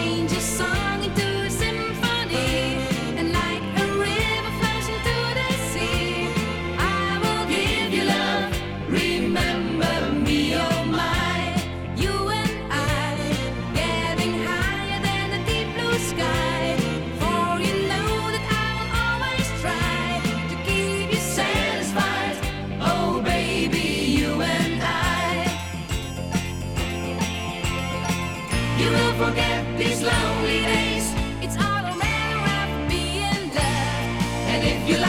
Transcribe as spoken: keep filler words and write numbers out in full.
change a song into a symphony, and like a river flows into the sea, I will give you love. Remember me, oh my. You and I, getting higher than the deep blue sky. For you know that I will always try to keep you satisfied. Oh baby, you and I. You will forget these lonely days. It's all a matter of being loved. And if you